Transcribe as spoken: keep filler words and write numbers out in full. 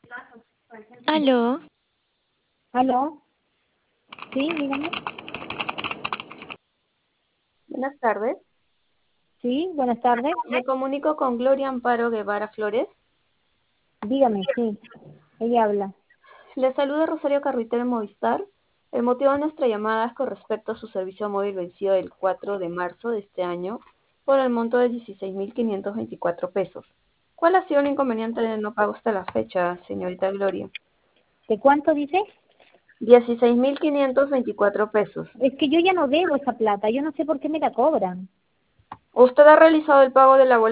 Aló, ¿Aló? Sí, dígame. Buenas tardes. Sí, buenas tardes. Me comunico con Gloria Amparo Guevara Flores. Dígame, sí. Ella habla. Le saluda Rosario Carruitero en Movistar. El motivo de nuestra llamada es con respecto a su servicio móvil vencido el cuatro de marzo de este año por el monto de dieciséis mil quinientos veinticuatro pesos. ¿Cuál ha sido el inconveniente de no pago hasta la fecha, señorita Gloria? ¿De cuánto dice? dieciséis mil quinientos veinticuatro pesos. Es que yo ya no debo esa plata. Yo no sé por qué me la cobran. ¿Usted ha realizado el pago de la